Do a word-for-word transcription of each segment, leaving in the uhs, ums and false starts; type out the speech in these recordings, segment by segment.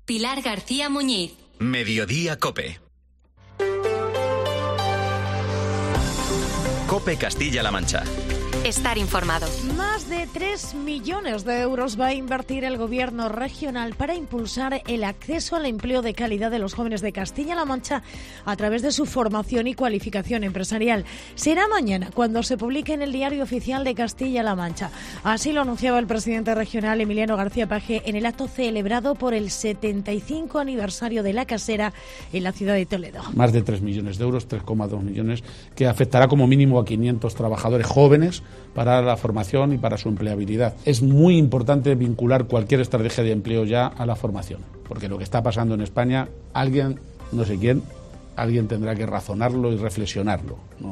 Pilar García Muñiz. Mediodía COPE. COPE Castilla-La Mancha. Estar informado. Más de tres millones de euros va a invertir el Gobierno regional para impulsar el acceso al empleo de calidad de los jóvenes de Castilla-La Mancha a través de su formación y cualificación empresarial. Será mañana cuando se publique en el Diario Oficial de Castilla-La Mancha. Así lo anunciaba el presidente regional Emiliano García Paje en el acto celebrado por el setenta y cinco aniversario de la casera en la ciudad de Toledo. Más de tres millones de euros, tres coma dos millones, que afectará como mínimo a quinientos trabajadores jóvenes para la formación y para su empleabilidad. Es muy importante vincular cualquier estrategia de empleo ya a la formación, porque lo que está pasando en España, alguien, no sé quién, alguien tendrá que razonarlo y reflexionarlo, ¿no?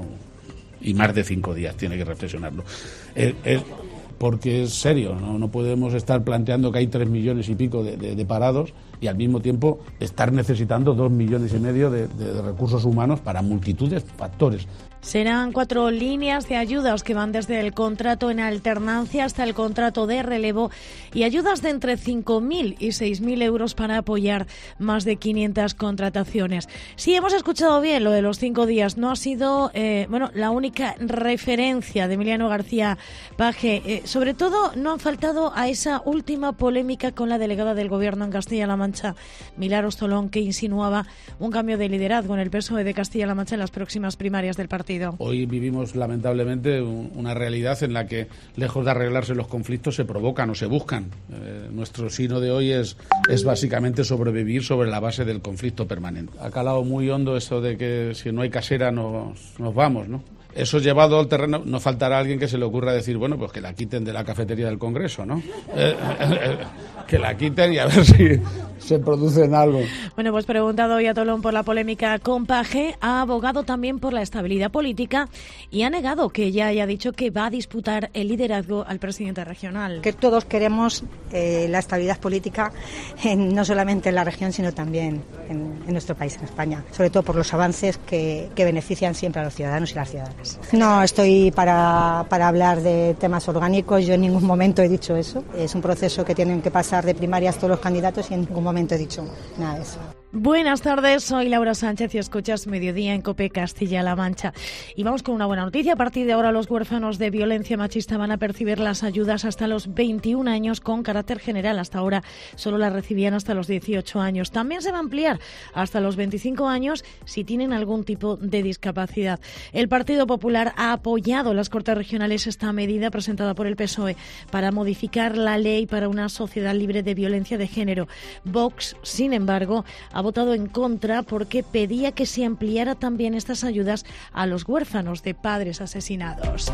Y más de cinco días tiene que reflexionarlo. Es, es porque es serio, ¿no? No podemos estar planteando que hay tres millones y pico de, de, de parados y al mismo tiempo estar necesitando dos millones y medio de, de, de recursos humanos para multitud de factores. Serán cuatro líneas de ayudas que van desde el contrato en alternancia hasta el contrato de relevo y ayudas de entre cinco mil y seis mil euros para apoyar más de quinientas contrataciones. Si hemos escuchado bien lo de los cinco días, no ha sido eh, bueno la única referencia de Emiliano García Paje. Eh, sobre todo no han faltado a esa última polémica con la delegada del Gobierno en Castilla-La Mancha, Milagros Tolón, que insinuaba un cambio de liderazgo en el P S O E de Castilla-La Mancha en las próximas primarias del partido. Hoy vivimos lamentablemente una realidad en la que, lejos de arreglarse los conflictos, se provocan o se buscan. Eh, nuestro sino de hoy es, es básicamente sobrevivir sobre la base del conflicto permanente. Ha calado muy hondo eso de que si no hay casera nos, nos vamos, ¿no? Eso llevado al terreno, no faltará alguien que se le ocurra decir, bueno, pues que la quiten de la cafetería del Congreso, ¿no? Eh, eh, que la quiten y a ver si se producen algo. Bueno, pues preguntado hoy a Tolón por la polémica con Paje, ha abogado también por la estabilidad política y ha negado que ella haya dicho que va a disputar el liderazgo al presidente regional. Que todos queremos eh, la estabilidad política, en, no solamente en la región, sino también en, en nuestro país, en España, sobre todo por los avances que, que benefician siempre a los ciudadanos y las ciudadanas. No estoy para, para hablar de temas orgánicos, yo en ningún momento he dicho eso. Es un proceso que tienen que pasar de primarias todos los candidatos y en ningún momento he dicho nada de eso. Buenas tardes, soy Laura Sánchez y escuchas Mediodía en COPE Castilla-La Mancha. Y vamos con una buena noticia. A partir de ahora los huérfanos de violencia machista van a percibir las ayudas hasta los veintiún años con carácter general. Hasta ahora solo las recibían hasta los dieciocho años. También se va a ampliar hasta los veinticinco años si tienen algún tipo de discapacidad. El Partido Popular ha apoyado en las Cortes Regionales esta medida presentada por el P S O E para modificar la ley para una sociedad libre de violencia de género. Vox, sin embargo, ha votado en contra porque pedía que se ampliara también estas ayudas a los huérfanos de padres asesinados.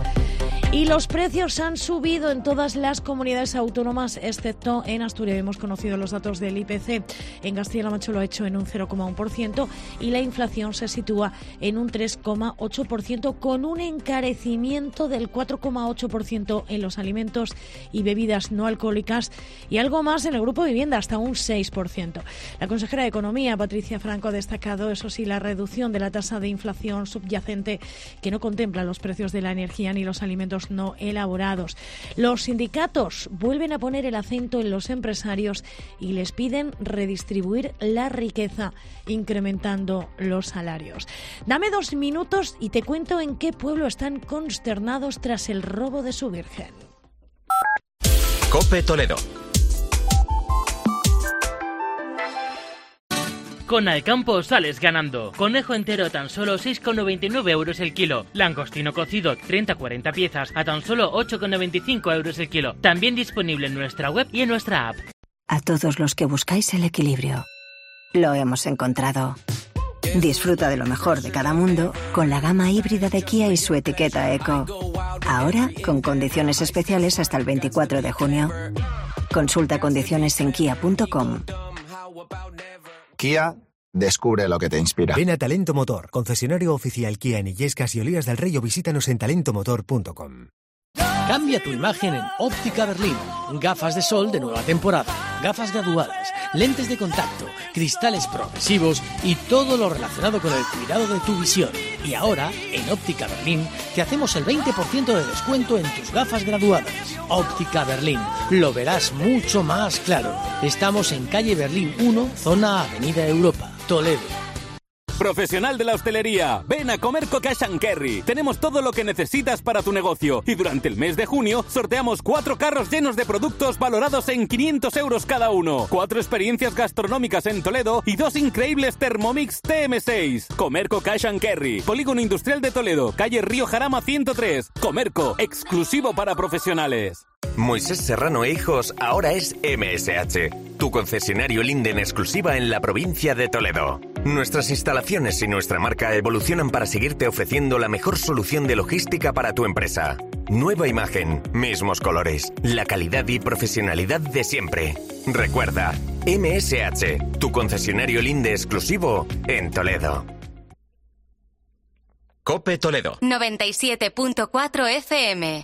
Y los precios han subido en todas las comunidades autónomas, excepto en Asturias. Hemos conocido los datos del I P C. En Castilla-La Mancha lo ha hecho en un cero coma uno por ciento y la inflación se sitúa en un tres coma ocho por ciento, con un encarecimiento del cuatro coma ocho por ciento en los alimentos y bebidas no alcohólicas y algo más en el grupo vivienda, hasta un seis por ciento. La consejera de Economía, Patricia Franco, ha destacado, eso sí, la reducción de la tasa de inflación subyacente que no contempla los precios de la energía ni los alimentos no elaborados. Los sindicatos vuelven a poner el acento en los empresarios y les piden redistribuir la riqueza, incrementando los salarios. Dame dos minutos y te cuento en qué pueblo están consternados tras el robo de su virgen. COPE Toledo. Con Alcampo sales ganando. Conejo entero a tan solo seis coma noventa y nueve euros el kilo. Langostino cocido treinta a cuarenta piezas a tan solo ocho coma noventa y cinco euros el kilo. También disponible en nuestra web y en nuestra app. A todos los que buscáis el equilibrio, lo hemos encontrado. Disfruta de lo mejor de cada mundo con la gama híbrida de Kia y su etiqueta Eco. Ahora con condiciones especiales hasta el veinticuatro de junio. Consulta condiciones en kia punto com. Kia, descubre lo que te inspira. Ven a Talento Motor, concesionario oficial Kia en Illescas y Olías del Rey, o visítanos en talento motor punto com. Cambia tu imagen en Óptica Berlín. Gafas de sol de nueva temporada, gafas graduadas, lentes de contacto, cristales progresivos y todo lo relacionado con el cuidado de tu visión. Y ahora, en Óptica Berlín, te hacemos el veinte por ciento de descuento en tus gafas graduadas. Óptica Berlín, lo verás mucho más claro. Estamos en calle Berlín uno, zona Avenida Europa, Toledo. Profesional de la hostelería, ven a Comerco Cash and Carry. Tenemos todo lo que necesitas para tu negocio y durante el mes de junio sorteamos cuatro carros llenos de productos valorados en quinientos euros cada uno, cuatro experiencias gastronómicas en Toledo y dos increíbles Thermomix T M seis. Comerco Cash and Carry, Polígono Industrial de Toledo, calle Río Jarama ciento tres. Comerco, exclusivo para profesionales. Moisés Serrano e Hijos ahora es M S H, tu concesionario Linde en exclusiva en la provincia de Toledo. Nuestras instalaciones y nuestra marca evolucionan para seguirte ofreciendo la mejor solución de logística para tu empresa. Nueva imagen, mismos colores, la calidad y profesionalidad de siempre. Recuerda, M S H, tu concesionario Linde exclusivo en Toledo. COPE Toledo noventa y siete punto cuatro F M.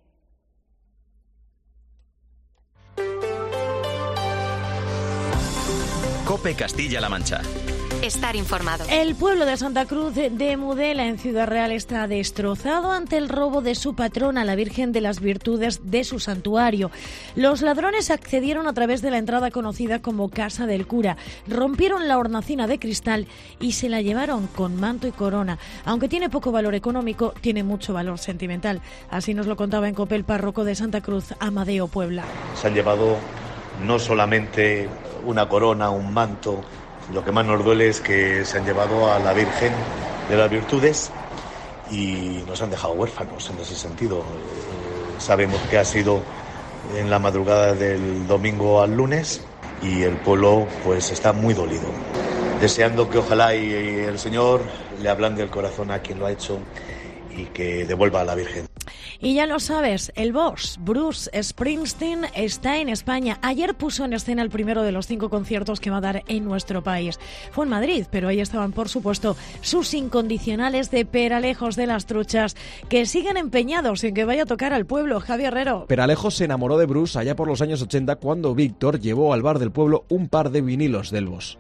COPE Castilla-La Mancha. Estar informado. El pueblo de Santa Cruz de Mudela, en Ciudad Real, está destrozado ante el robo de su patrona, la Virgen de las Virtudes de su santuario. Los ladrones accedieron a través de la entrada conocida como Casa del Cura, rompieron la hornacina de cristal y se la llevaron con manto y corona. Aunque tiene poco valor económico, tiene mucho valor sentimental. Así nos lo contaba en COPE el párroco de Santa Cruz, Amadeo Puebla. Se han llevado no solamente una corona, un manto. Lo que más nos duele es que se han llevado a la Virgen de las Virtudes y nos han dejado huérfanos en ese sentido. Eh, sabemos que ha sido en la madrugada del domingo al lunes y el pueblo pues está muy dolido, deseando que ojalá y, y el Señor le ablande el corazón a quien lo ha hecho y que devuelva a la Virgen. Y ya lo sabes, el boss, Bruce Springsteen, está en España. Ayer puso en escena el primero de los cinco conciertos que va a dar en nuestro país. Fue en Madrid, pero ahí estaban, por supuesto, sus incondicionales de Peralejos de las Truchas, que siguen empeñados en que vaya a tocar al pueblo. Javi Herrero. Peralejos se enamoró de Bruce allá por los años ochenta, cuando Víctor llevó al bar del pueblo un par de vinilos del boss.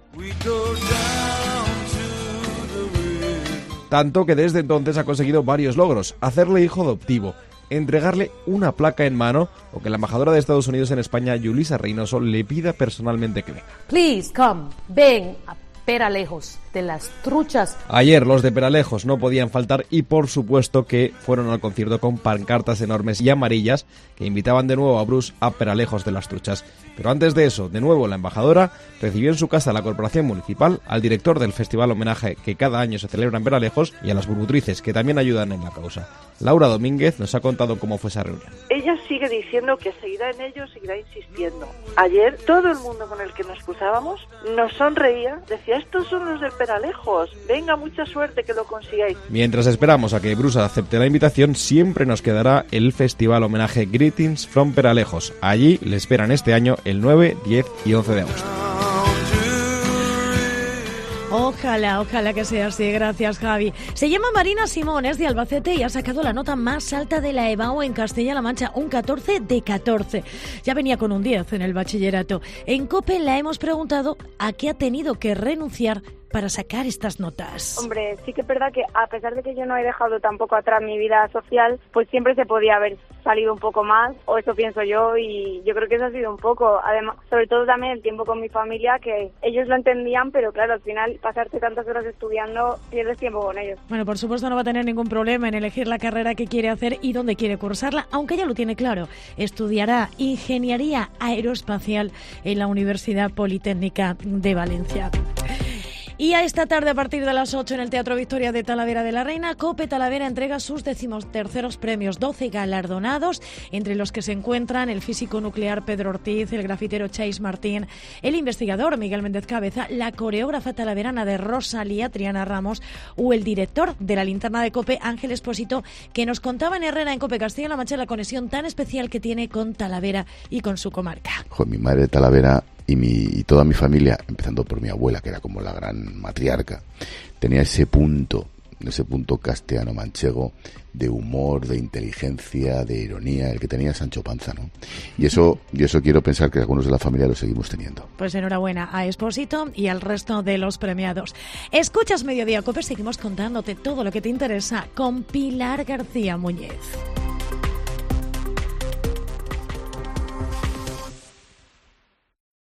Tanto que desde entonces ha conseguido varios logros: hacerle hijo adoptivo, entregarle una placa en mano o que la embajadora de Estados Unidos en España, Yulisa Reynoso, le pida personalmente que venga. Please come, ven a Peralejos de las Truchas. Ayer los de Peralejos no podían faltar y por supuesto que fueron al concierto con pancartas enormes y amarillas que invitaban de nuevo a Bruce a Peralejos de las Truchas. Pero antes de eso, de nuevo la embajadora recibió en su casa a la corporación municipal, al director del festival homenaje que cada año se celebra en Peralejos y a las burbutrices que también ayudan en la causa. Laura Domínguez nos ha contado cómo fue esa reunión. Ella sigue diciendo que seguirá en ello, seguirá insistiendo. Ayer todo el mundo con el que nos cruzábamos nos sonreía, decía: estos son los del Peralejos, venga, mucha suerte, que lo consigáis. Mientras esperamos a que Bruce acepte la invitación, siempre nos quedará el festival homenaje Greetings from Peralejos. Allí le esperan este año el nueve, diez y once de agosto. Ojalá, ojalá que sea así. Gracias, Javi. Se llama Marina Simón, es de Albacete y ha sacado la nota más alta de la EBAU en Castilla-La Mancha, un catorce de catorce. Ya venía con un diez en el bachillerato. En COPE la hemos preguntado a qué ha tenido que renunciar para sacar estas notas. Hombre, sí que es verdad que a pesar de que yo no he dejado tampoco atrás mi vida social, pues siempre se podía haber salido un poco más, o eso pienso yo, y yo creo que eso ha sido un poco, además, sobre todo también el tiempo con mi familia, que ellos lo entendían, pero claro, al final pasarte tantas horas estudiando, pierdes tiempo con ellos. Bueno, por supuesto no va a tener ningún problema en elegir la carrera que quiere hacer y dónde quiere cursarla, aunque ya lo tiene claro. Estudiará Ingeniería Aeroespacial en la Universidad Politécnica de Valencia. Y a esta tarde, a partir de las ocho, en el Teatro Victoria de Talavera de la Reina, COPE Talavera entrega sus decimoterceros premios, doce galardonados, entre los que se encuentran el físico nuclear Pedro Ortiz, el grafitero Chais Martín, el investigador Miguel Méndez Cabeza, la coreógrafa talaverana de Rosalía, Triana Ramos, o el director de la linterna de COPE, Ángel Espósito, que nos contaba en Herrera, en COPE Castilla-La Mancha, la conexión tan especial que tiene con Talavera y con su comarca. Joder, mi madre de Talavera y, mi, y toda mi familia, empezando por mi abuela, que era como la gran matriarca, tenía ese punto ese punto castellano-manchego de humor, de inteligencia, de ironía, el que tenía Sancho Panza, ¿no? Y eso, y eso quiero pensar que algunos de la familia lo seguimos teniendo. Pues enhorabuena a Expósito y al resto de los premiados. Escuchas Mediodía Cope, seguimos contándote todo lo que te interesa con Pilar García Muñez.